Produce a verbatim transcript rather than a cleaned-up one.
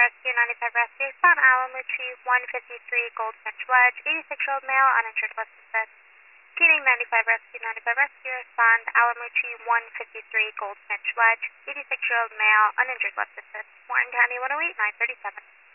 Rescue, ninety-five Rescue, San Alamuchi, one fifty-three Goldfinch Ledge, eighty-six-year-old male, uninsured, less than six. Keating, ninety-five Rescue, ninety-five Rescue, respond, Alamuchi, one fifty-three Goldfinch Ledge, eighty-six-year-old male, uninjured, less than six. Morton County, one oh eight, nine thirty-seven.